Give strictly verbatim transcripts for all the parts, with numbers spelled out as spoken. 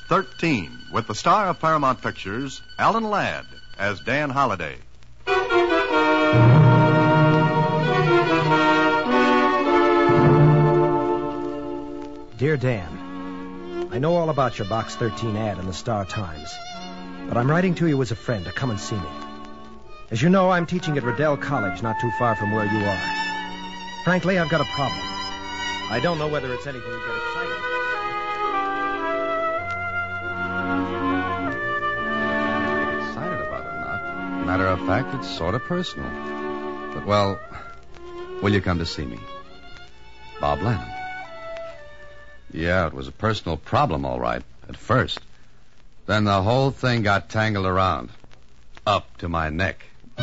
thirteen, with the star of Paramount Pictures, Alan Ladd, as Dan Holliday. Dear Dan, I know all about your Box thirteen ad in the Star Times, but I'm writing to you as a friend to come and see me. As you know, I'm teaching at Riddell College, not too far from where you are. Frankly, I've got a problem. I don't know whether it's anything you get excited about. Excited about it or not. Matter of fact, it's sort of personal. But, well, will you come to see me? Bob Lanham. Yeah, it was a personal problem, all right, at first. Then the whole thing got tangled around. Up to my neck.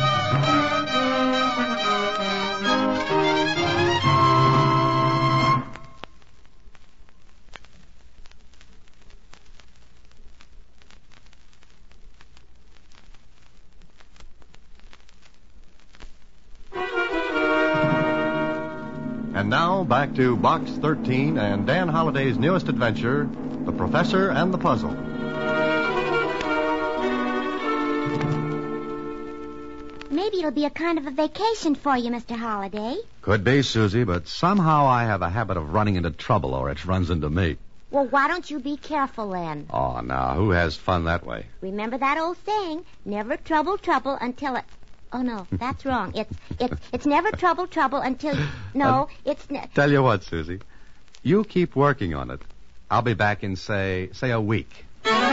And now, back to Box thirteen and Dan Holliday's newest adventure, The Professor and the Puzzle. Maybe it'll be a kind of a vacation for you, Mister Holliday. Could be, Susie, but somehow I have a habit of running into trouble, or it runs into me. Well, why don't you be careful, then? Oh, now, who has fun that way? Remember that old saying, never trouble trouble until it... Oh, no, that's wrong. It's it's it's never trouble trouble until... No, uh, it's... Ne- Tell you what, Susie. You keep working on it. I'll be back in, say, say a week.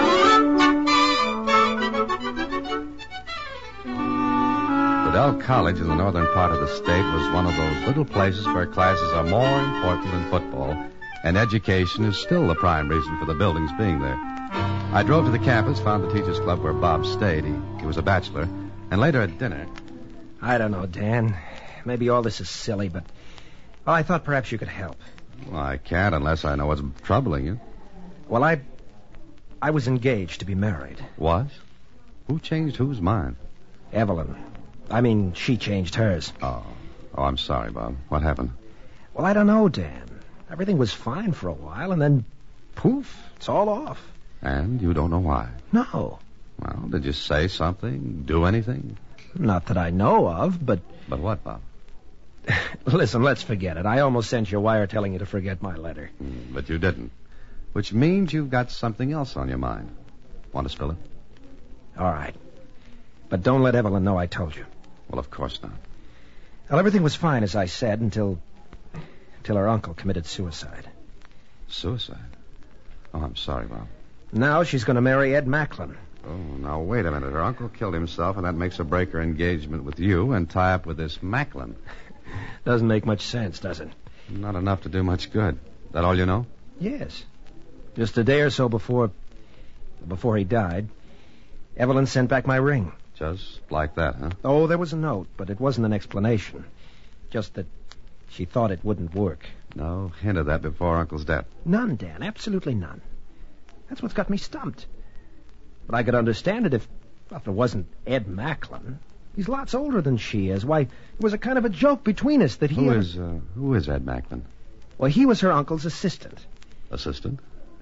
Riddell College in the northern part of the state was one of those little places where classes are more important than football, and education is still the prime reason for the buildings being there. I drove to the campus, found the teachers' club where Bob stayed. He, he was a bachelor. And later at dinner... I don't know, Dan. Maybe all this is silly, but... Well, I thought perhaps you could help. Well, I can't unless I know what's troubling you. Well, I... I was engaged to be married. Was? Who changed whose mind? Evelyn. I mean, she changed hers. Oh. Oh, I'm sorry, Bob. What happened? Well, I don't know, Dan. Everything was fine for a while, and then... Poof, it's all off. And you don't know why? No. Well, did you say something? Do anything? Not that I know of, but... But what, Bob? Listen, let's forget it. I almost sent you a wire telling you to forget my letter. Mm, but you didn't. Which means you've got something else on your mind. Want to spill it? All right. But don't let Evelyn know I told you. Well, of course not. Well, everything was fine, as I said, until... until her uncle committed suicide. Suicide? Oh, I'm sorry, Bob. Now she's going to marry Ed Macklin. Oh, now, wait a minute. Her uncle killed himself, and that makes her break her engagement with you and tie up with this Macklin. Doesn't make much sense, does it? Not enough to do much good. That all you know? Yes. Just a day or so before... before he died, Evelyn sent back my ring. Just like that, huh? Oh, there was a note, but it wasn't an explanation. Just that she thought it wouldn't work. No hint of that before Uncle's death? None, Dan. Absolutely none. That's what's got me stumped. But I could understand it if, well, if it wasn't Ed Macklin. He's lots older than she is. Why, it was a kind of a joke between us that he... Who ever... is, uh, who is Ed Macklin? Well, he was her uncle's assistant. Assistant?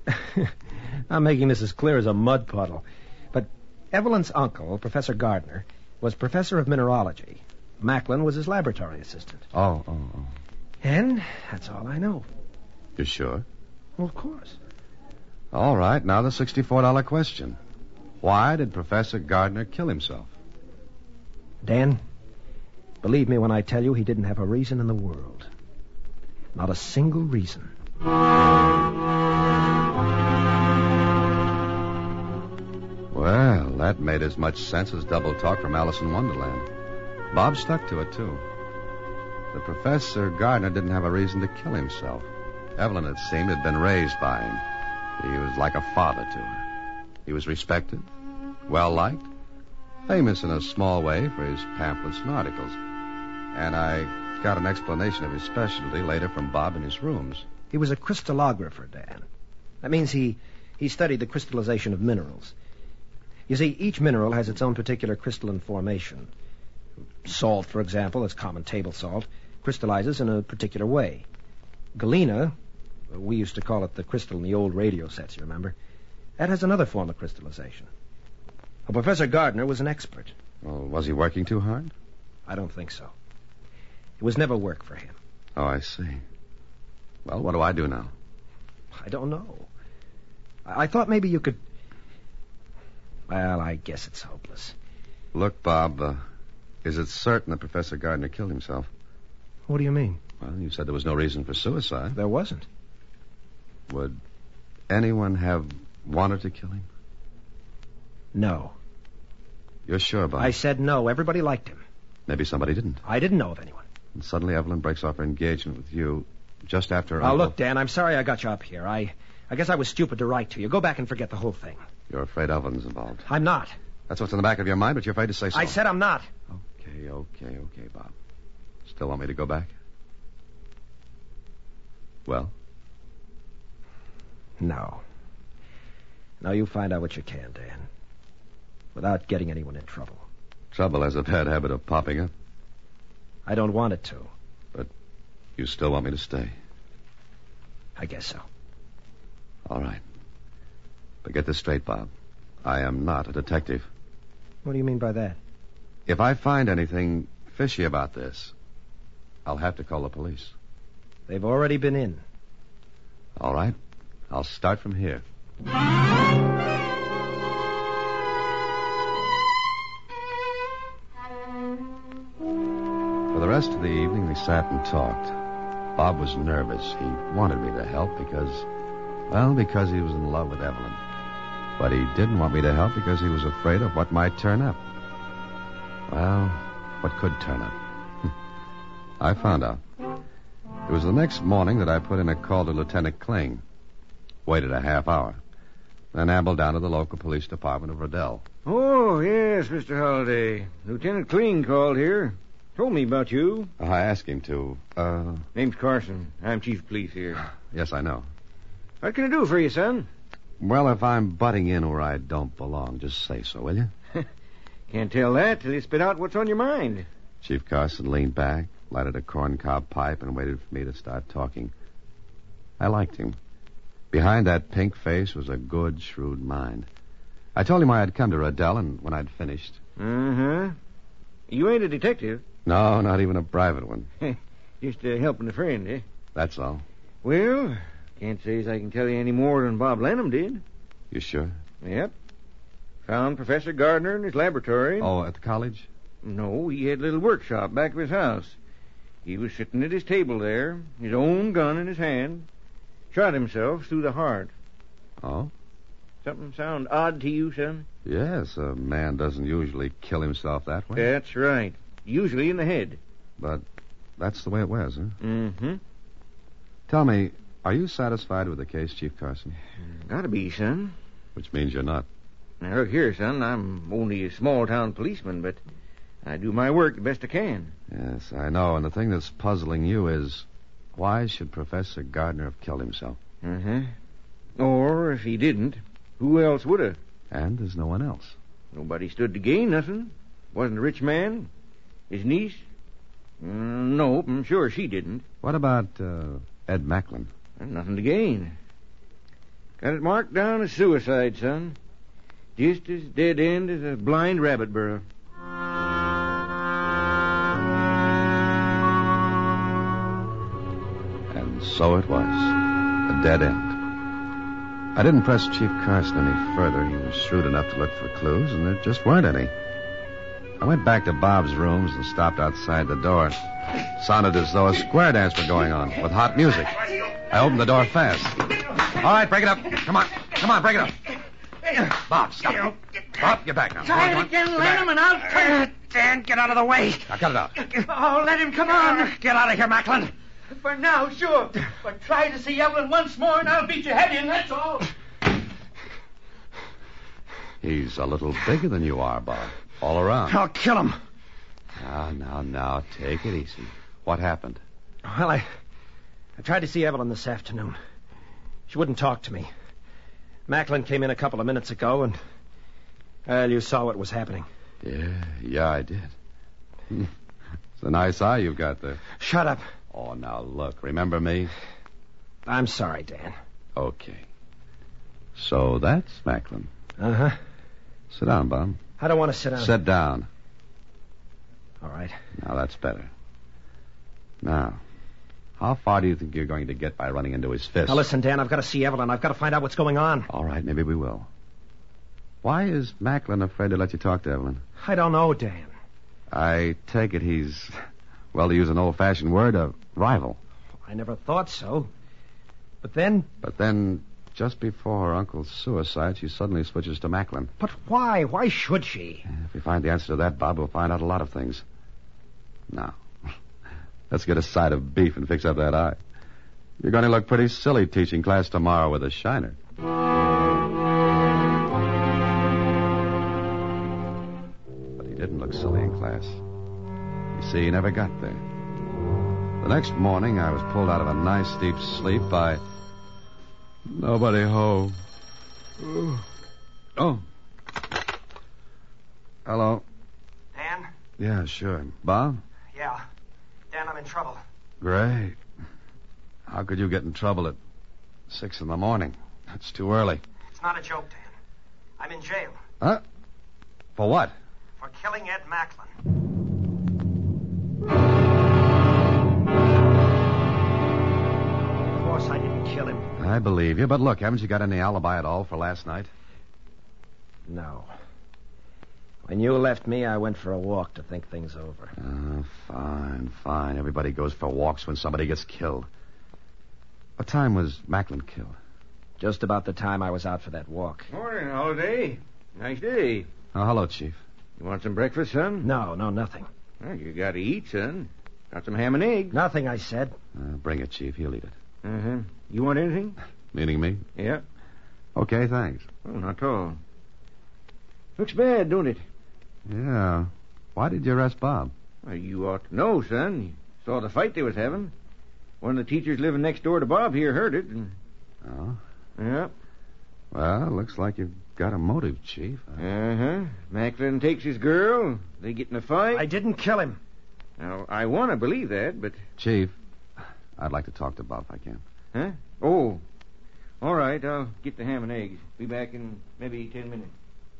I'm making this as clear as a mud puddle. But Evelyn's uncle, Professor Gardner, was professor of mineralogy. Macklin was his laboratory assistant. Oh, oh, oh. And that's all I know. You sure? Well, of course. All right, now the sixty-four dollar question. Why did Professor Gardner kill himself? Dan, believe me when I tell you he didn't have a reason in the world. Not a single reason. Well, that made as much sense as double talk from Alice in Wonderland. Bob stuck to it, too. The Professor Gardner didn't have a reason to kill himself. Evelyn, it seemed, had been raised by him. He was like a father to her. He was respected, well-liked, famous in a small way for his pamphlets and articles. And I got an explanation of his specialty later from Bob in his rooms. He was a crystallographer, Dan. That means he, he studied the crystallization of minerals. You see, each mineral has its own particular crystalline formation. Salt, for example, that's common table salt, crystallizes in a particular way. Galena, we used to call it the crystal in the old radio sets, you remember? That has another form of crystallization. Well, Professor Gardner was an expert. Well, was he working too hard? I don't think so. It was never work for him. Oh, I see. Well, what do I do now? I don't know. I, I thought maybe you could... Well, I guess it's hopeless. Look, Bob, uh, is it certain that Professor Gardner killed himself? What do you mean? Well, you said there was no reason for suicide. There wasn't. Would anyone have wanted to kill him? No. You're sure, Bob? I said no. Everybody liked him. Maybe somebody didn't. I didn't know of anyone. And suddenly Evelyn breaks off her engagement with you just after her Now, uncle... look, Dan, I'm sorry I got you up here. I, I guess I was stupid to write to you. Go back and forget the whole thing. You're afraid Evelyn's involved. I'm not. That's what's in the back of your mind, but you're afraid to say so. I said I'm not. Okay, okay, okay, Bob. Still want me to go back? Well? No. Now you find out what you can, Dan. Without getting anyone in trouble. Trouble has a bad habit of popping up. I don't want it to. But you still want me to stay? I guess so. All right. But get this straight, Bob. I am not a detective. What do you mean by that? If I find anything fishy about this, I'll have to call the police. They've already been in. All right. I'll start from here. For the rest of the evening, we sat and talked. Bob was nervous. He wanted me to help because, well, because he was in love with Evelyn. But he didn't want me to help because he was afraid of what might turn up. Well, what could turn up? I found out. It was the next morning that I put in a call to Lieutenant Kling. Waited a half hour. Then ambled down to the local police department of Riddell. Oh, yes, Mister Holliday. Lieutenant Kling called here. Told me about you. I asked him to. Uh... Name's Carson. I'm chief of police here. Yes, I know. What can I do for you, son? Well, if I'm butting in where I don't belong, just say so, will you? Can't tell that till you spit out what's on your mind. Chief Carson leaned back, lighted a corncob pipe, and waited for me to start talking. I liked him. Behind that pink face was a good, shrewd mind. I told him I had come to Riddell, and when I'd finished... Uh-huh. You ain't a detective. No, not even a private one. Just uh, helping a friend, eh? That's all. Well, can't say as I can tell you any more than Bob Lanham did. You sure? Yep. Found Professor Gardner in his laboratory. Oh, at the college? No, he had a little workshop back of his house. He was sitting at his table there, his own gun in his hand. Shot himself through the heart. Oh? Something sound odd to you, son? Yes, a man doesn't usually kill himself that way. That's right. Usually in the head. But that's the way it was, huh? Mm-hmm. Tell me, are you satisfied with the case, Chief Carson? Gotta be, son. Which means you're not. Now, look here, son. I'm only a small-town policeman, but I do my work the best I can. Yes, I know. And the thing that's puzzling you is, why should Professor Gardner have killed himself? Uh-huh. Or, if he didn't, who else would have? And there's no one else. Nobody stood to gain nothing. Wasn't a rich man. His niece? Mm, nope, I'm sure she didn't. What about uh, Ed Macklin? Nothing to gain. Got it marked down as suicide, son. Just as dead end as a blind rabbit burrow. And so it was. A dead end. I didn't press Chief Carson any further. He was shrewd enough to look for clues, and there just weren't any. I went back to Bob's rooms and stopped outside the door. It sounded as though a square dance were going on, with hot music. I opened the door fast. All right, break it up. Come on. Come on, break it up. Bob, stop. Bob, get back now. Try it again, Lanham, and I'll turn it. Dan, get out of the way. Now, cut it out. Oh, let him come on. Get out of here, Macklin. For now, sure. But try to see Evelyn once more, and I'll beat your head in, that's all. He's a little bigger than you are, Bob. All around. I'll kill him. Now, now, now, take it easy. What happened? Well, I, I tried to see Evelyn this afternoon. She wouldn't talk to me. Macklin came in a couple of minutes ago, and, well, you saw what was happening. Yeah, yeah, I did. It's a nice eye you've got there. Shut up. Oh, now, look, remember me? I'm sorry, Dan. Okay. So that's Macklin. Uh-huh. Sit down, Bob. I don't want to sit down. Sit down. All right. Now, that's better. Now, how far do you think you're going to get by running into his fist? Now, listen, Dan, I've got to see Evelyn. I've got to find out what's going on. All right, maybe we will. Why is Macklin afraid to let you talk to Evelyn? I don't know, Dan. I take it he's, well, to use an old-fashioned word, a rival. I never thought so. But then... But then, just before her uncle's suicide, she suddenly switches to Macklin. But why? Why should she? If we find the answer to that, Bob, we'll find out a lot of things. Now, let's get a side of beef and fix up that eye. You're going to look pretty silly teaching class tomorrow with a shiner. But he didn't look silly in class. You see, he never got there. The next morning, I was pulled out of a nice deep sleep by nobody home. Oh. Hello. Dan? Yeah, sure. Bob? Yeah. Dan, I'm in trouble. Great. How could you get in trouble at six in the morning? That's too early. It's not a joke, Dan. I'm in jail. Huh? For what? For killing Ed Macklin. Of course I didn't kill him. I believe you, but look, haven't you got any alibi at all for last night? No. When you left me, I went for a walk to think things over. Oh, fine, fine. Everybody goes for walks when somebody gets killed. What time was Macklin killed? Just about the time I was out for that walk. Morning, Holiday. Nice day. Oh, hello, Chief. You want some breakfast, son? No, no, nothing. Well, you got to eat, son. Got some ham and eggs. Nothing, I said. Uh, bring it, Chief. He'll eat it. Uh-huh. You want anything? Meaning me? Yeah. Okay, thanks. Oh, not at all. Looks bad, don't it? Yeah. Why did you arrest Bob? Well, you ought to know, son. You saw the fight they was having. One of the teachers living next door to Bob here heard it. And... Oh? Yeah. Well, looks like you've got a motive, Chief. Uh-huh. Macklin takes his girl. They get in a fight. I didn't kill him. Now, I want to believe that, but... Chief, I'd like to talk to Bob if I can. Huh? Oh. All right, I'll get the ham and eggs. Be back in maybe ten minutes.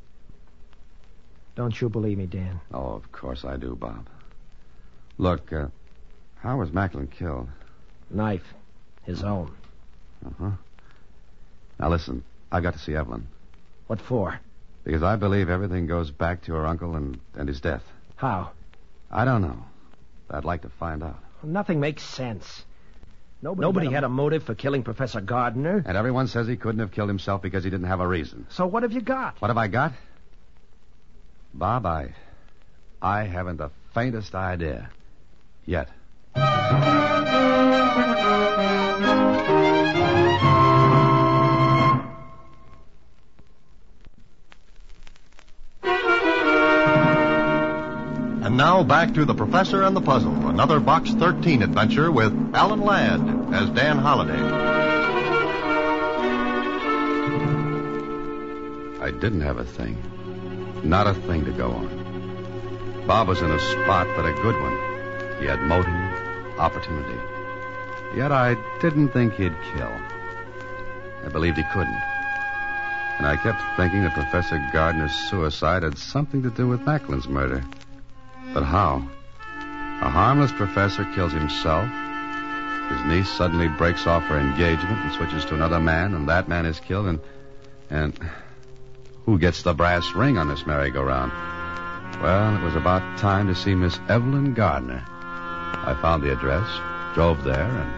Don't you believe me, Dan? Oh, of course I do, Bob. Look, uh, how was Macklin killed? Knife. His own. Uh-huh. Now, listen, I've got to see Evelyn. What for? Because I believe everything goes back to her uncle and, and his death. How? I don't know. I'd like to find out. Nothing makes sense. Nobody, Nobody had, a... had a motive for killing Professor Gardner. And everyone says he couldn't have killed himself because he didn't have a reason. So what have you got? What have I got? Bob, I... I haven't the faintest idea. Yet. And now back to The Professor and the Puzzle, another Box thirteen adventure with Alan Ladd as Dan Holliday. I didn't have a thing. Not a thing to go on. Bob was in a spot, but a good one. He had motive, opportunity. Yet I didn't think he'd kill. I believed he couldn't. And I kept thinking that Professor Gardner's suicide had something to do with Macklin's murder. But how? A harmless professor kills himself. His niece suddenly breaks off her engagement and switches to another man, and that man is killed, and... And... who gets the brass ring on this merry-go-round? Well, it was about time to see Miss Evelyn Gardner. I found the address, drove there, and...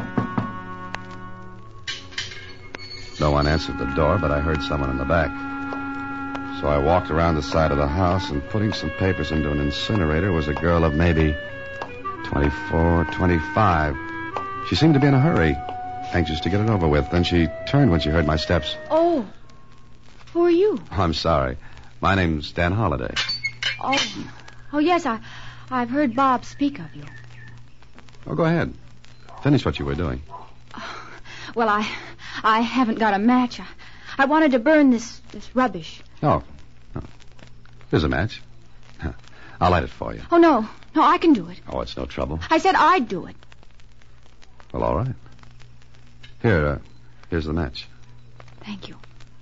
No one answered the door, but I heard someone in the back. So I walked around the side of the house, and putting some papers into an incinerator was a girl of maybe twenty-four, twenty-five. She seemed to be in a hurry, anxious to get it over with. Then she turned when she heard my steps. Oh, who are you? Oh, I'm sorry. My name's Dan Holliday. Oh, oh yes, I, I've heard Bob speak of you. Oh, go ahead. Finish what you were doing. Oh, well, I, I haven't got a match. I, I wanted to burn this, this rubbish. Oh. oh. Here's a match. I'll light it for you. Oh, no. No, I can do it. Oh, it's no trouble. I said I'd do it. Well, all right. Here, uh, here's the match. Thank you.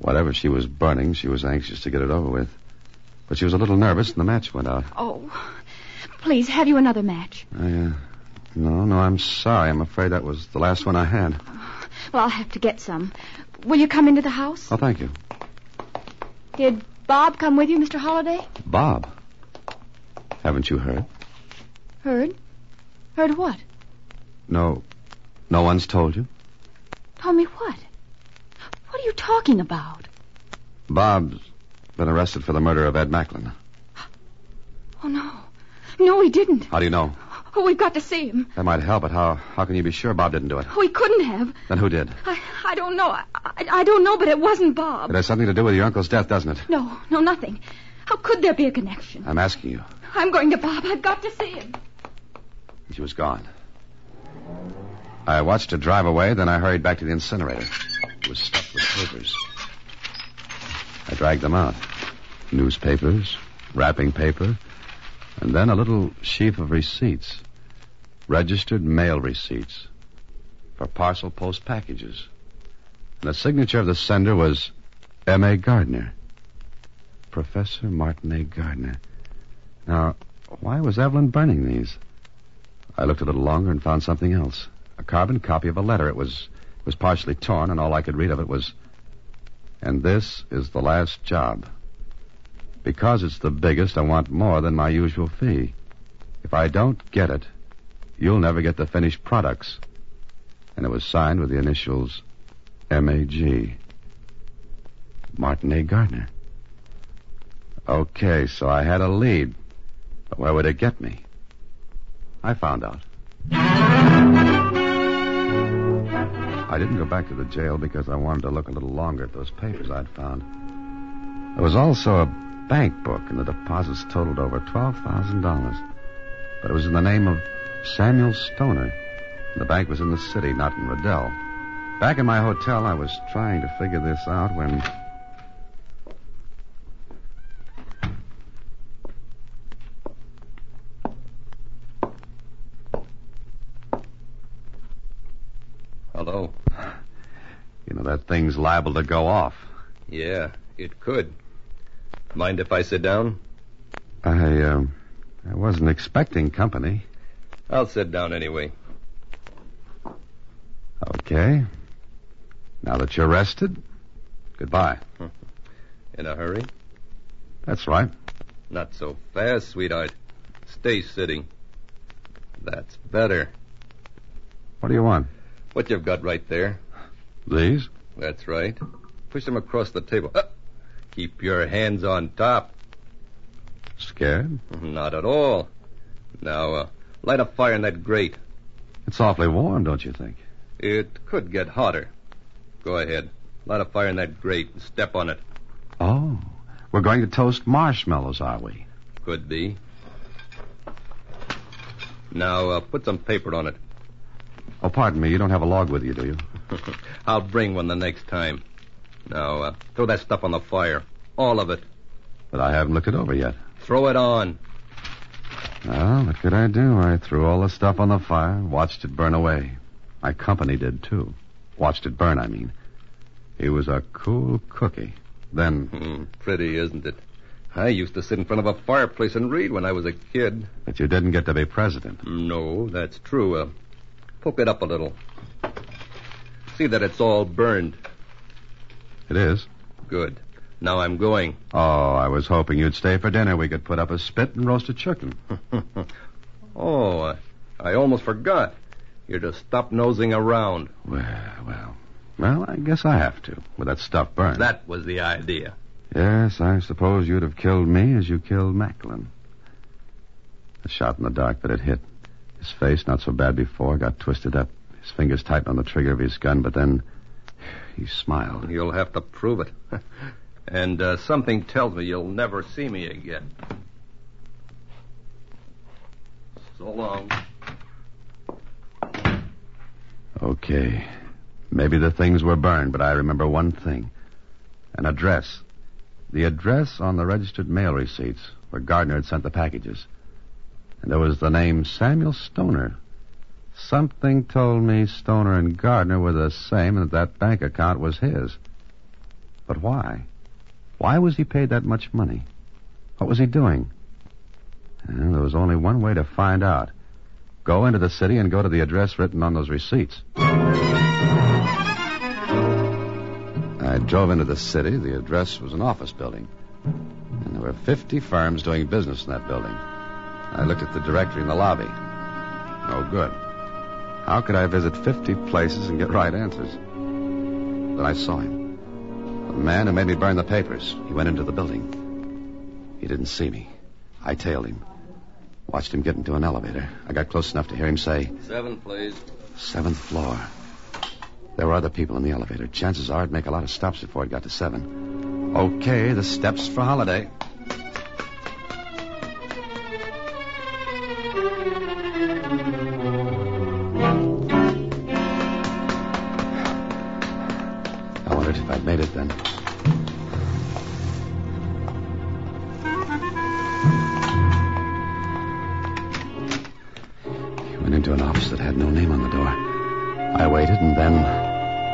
Whatever she was burning, she was anxious to get it over with. But she was a little nervous, and the match went out. Oh, please, have you another match? I, uh, no, no, I'm sorry. I'm afraid that was the last one I had. Well, I'll have to get some. Will you come into the house? Oh, thank you. Did Bob come with you, Mister Holliday? Bob? Haven't you heard? Heard? Heard what? No, no one's told you? Told me what? What are you talking about? Bob's been arrested for the murder of Ed Macklin. Oh, no. No, he didn't. How do you know? Oh, we've got to see him. That might help, but how, how can you be sure Bob didn't do it? Oh, he couldn't have. Then who did? I, I don't know. I, I, I don't know, but it wasn't Bob. It has something to do with your uncle's death, doesn't it? No, no, nothing. How could there be a connection? I'm asking you. I'm going to Bob. I've got to see him. She was gone. I watched her drive away, then I hurried back to the incinerator. It was stuffed with papers. I dragged them out. Newspapers, wrapping paper, and then a little sheaf of receipts. Registered mail receipts for parcel post packages. And the signature of the sender was M A. Gardner. Professor Martin A. Gardner. Now, why was Evelyn burning these? I looked a little longer and found something else. A carbon copy of a letter. It was it was partially torn, and all I could read of it was, "And this is the last job. Because it's the biggest, I want more than my usual fee. If I don't get it, you'll never get the finished products." And it was signed with the initials M A G. Martin A. Gardner. Okay, so I had a lead. But where would it get me? I found out. I didn't go back to the jail because I wanted to look a little longer at those papers I'd found. There was also a bank book, and the deposits totaled over twelve thousand dollars. But it was in the name of Samuel Stoner. The bank was in the city, not in Riddell. Back in my hotel, I was trying to figure this out when... Hello. You know, that thing's liable to go off. Yeah, it could. Mind if I sit down? I, uh, I wasn't expecting company. I'll sit down anyway. Okay. Now that you're rested, goodbye. In a hurry? That's right. Not so fast, sweetheart. Stay sitting. That's better. What do you want? What you've got right there. These? That's right. Push them across the table. Uh, keep your hands on top. Scared? Not at all. Now, uh, light a fire in that grate. It's awfully warm, don't you think? It could get hotter. Go ahead. Light a fire in that grate and step on it. Oh, we're going to toast marshmallows, are we? Could be. Now, uh, put some paper on it. Oh, pardon me. You don't have a log with you, do you? I'll bring one the next time. Now, uh, throw that stuff on the fire. All of it. But I haven't looked it over yet. Throw it on. Well, what could I do? I threw all the stuff on the fire, watched it burn away. My company did, too. Watched it burn, I mean. He was a cool cookie. Then... Hmm, pretty, isn't it? I used to sit in front of a fireplace and read when I was a kid. But you didn't get to be president. No, that's true. Uh, poke it up a little. See that it's all burned. It is? Good. Now I'm going. Oh, I was hoping you'd stay for dinner. We could put up a spit and roast a chicken. oh, uh, I almost forgot. You're to stop nosing around. Well, well. Well, I guess I have to, with that stuff burned. That was the idea. Yes, I suppose you'd have killed me as you killed Macklin. A shot in the dark, but it hit. His face, not so bad before, got twisted up. His fingers tightened on the trigger of his gun, but then he smiled. You'll have to prove it. and uh, something tells me you'll never see me again. So long. Okay. Maybe the things were burned, but I remember one thing. An address. The address on the registered mail receipts where Gardner had sent the packages. And there was the name Samuel Stoner. Something told me Stoner and Gardner were the same and that that bank account was his. But why? Why was he paid that much money? What was he doing? Well, there was only one way to find out. Go into the city and go to the address written on those receipts. I drove into the city. The address was an office building. And there were fifty firms doing business in that building. I looked at the directory in the lobby. No good. How could I visit fifty places and get right answers? Then I saw him. The man who made me burn the papers. He went into the building. He didn't see me. I tailed him. Watched him get into an elevator. I got close enough to hear him say, Seven, please. Seventh floor. There were other people in the elevator. Chances are I'd make a lot of stops before it got to seven. Okay, the steps for holiday. I wondered if I'd made it then. He went into an office that had no name on the door. I waited, and then...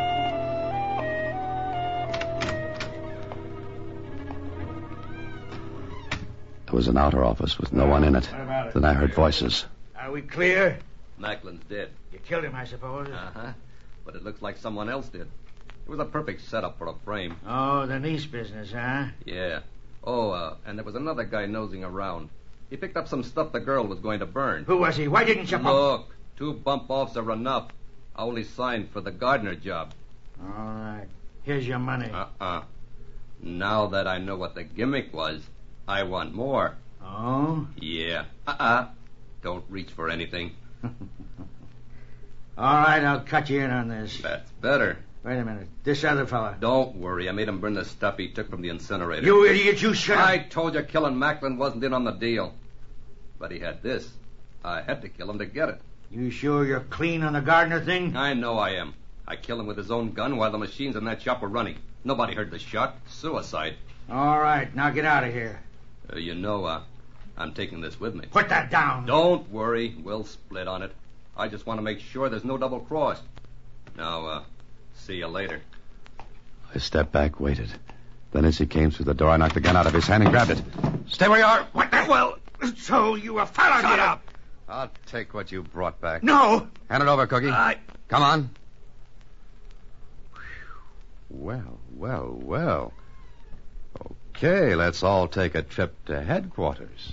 It was an outer office with no one in it. What about it? Then I heard voices. Are we clear? Macklin's dead. You killed him, I suppose. Uh-huh. But it looks like someone else did. It was a perfect setup for a frame. Oh, the niece business, huh? Yeah. Oh, uh, and there was another guy nosing around. He picked up some stuff the girl was going to burn. Who was he? Why didn't you bump? Look, two bump-offs are enough. I only signed for the Gardner job. All right. Here's your money. Uh-uh. Now that I know what the gimmick was, I want more. Oh? Yeah. Uh-uh. Don't reach for anything. All right, I'll cut you in on this. That's better. Wait a minute. This other fella. Don't worry. I made him burn the stuff he took from the incinerator. You idiot, you should have... I told you killing Macklin wasn't in on the deal. But he had this. I had to kill him to get it. You sure you're clean on the Gardner thing? I know I am. I killed him with his own gun while the machines in that shop were running. Nobody heard the shot. Suicide. All right, now get out of here. Uh, you know, uh, I'm taking this with me. Put that down. Don't worry. We'll split on it. I just want to make sure there's no double cross. Now, uh, see you later. I stepped back, waited. Then as he came through the door, I knocked the gun out of his hand and grabbed it. Stay where you are. What the... Well, so you a fella, Shut get up. I'll take what you brought back. No. Hand it over, Cookie. I... Come on. Well, well, well. Okay, let's all take a trip to headquarters.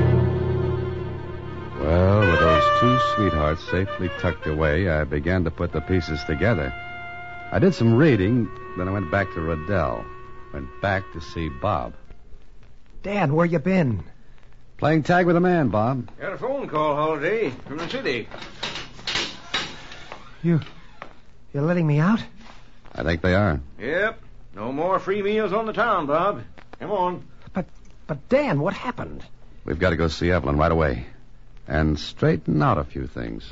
Well, with those two sweethearts safely tucked away, I began to put the pieces together. I did some reading, then I went back to Riddell. Went back to see Bob. Dan, where you been? Playing tag with a man, Bob. Got a phone call, Holiday, from the city. You... You're letting me out? I think they are. Yep. No more free meals on the town, Bob. Come on. But, but Dan, what happened? We've got to go see Evelyn right away. And straighten out a few things.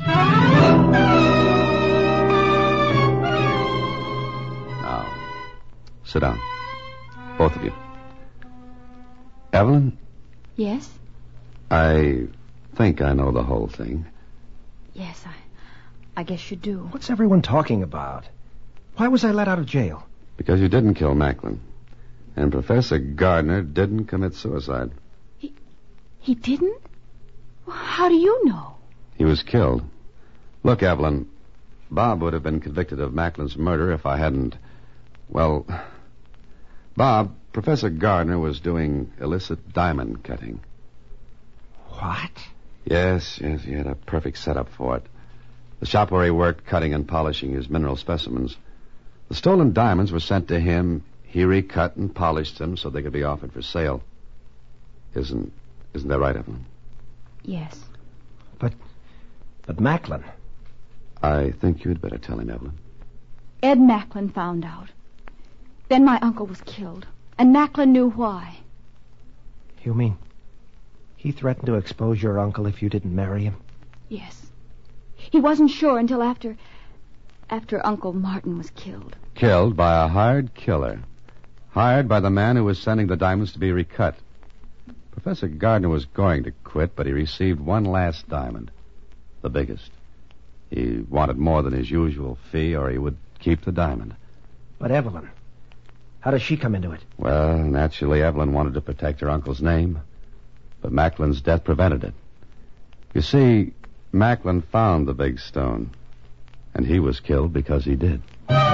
Now, sit down. Both of you. Evelyn? Yes? I think I know the whole thing. Yes, I... I guess you do. What's everyone talking about? Why was I let out of jail? Because you didn't kill Macklin. And Professor Gardner didn't commit suicide. He... He didn't? Well, how do you know? He was killed. Look, Evelyn, Bob would have been convicted of Macklin's murder if I hadn't... Well, Bob, Professor Gardner was doing illicit diamond cutting. What? Yes, yes, he had a perfect setup for it. The shop where he worked cutting and polishing his mineral specimens. The stolen diamonds were sent to him. He recut and polished them so they could be offered for sale. Isn't isn't that right, Evelyn? Yes. But... But Macklin... I think you'd better tell him, Evelyn. Ed Macklin found out. Then my uncle was killed. And Macklin knew why. You mean... He threatened to expose your uncle if you didn't marry him? Yes. He wasn't sure until after... After Uncle Martin was killed. Killed by a hired killer. Hired by the man who was sending the diamonds to be recut. Professor Gardner was going to quit, but he received one last diamond. The biggest. He wanted more than his usual fee, or he would keep the diamond. But Evelyn... How does she come into it? Well, naturally, Evelyn wanted to protect her uncle's name, but Macklin's death prevented it. You see, Macklin found the big stone, and he was killed because he did.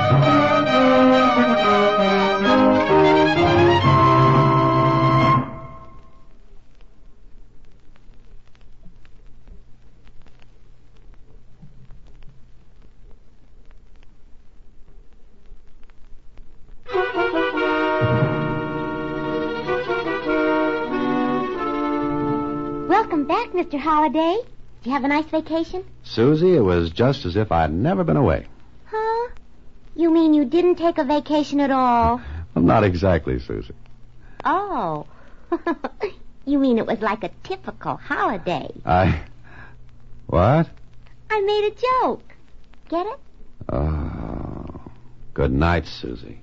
Welcome back, Mister Holliday. Did you have a nice vacation? Susie, it was just as if I'd never been away. Huh? You mean you didn't take a vacation at all? Well, not exactly, Susie. Oh. You mean it was like a typical holiday? I... What? I made a joke. Get it? Oh. Good night, Susie.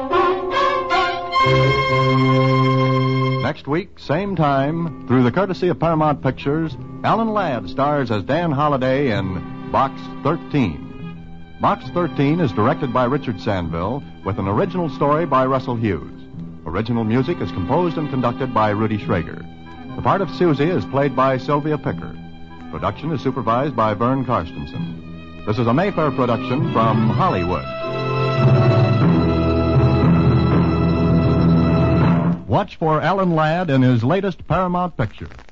Next week, same time, through the courtesy of Paramount Pictures, Alan Ladd stars as Dan Holliday in Box thirteen. Box thirteen is directed by Richard Sandville with an original story by Russell Hughes. Original music is composed and conducted by Rudy Schrager. The part of Susie is played by Sylvia Picker. Production is supervised by Vern Karstensen. This is a Mayfair production from Hollywood. Watch for Alan Ladd in his latest Paramount picture.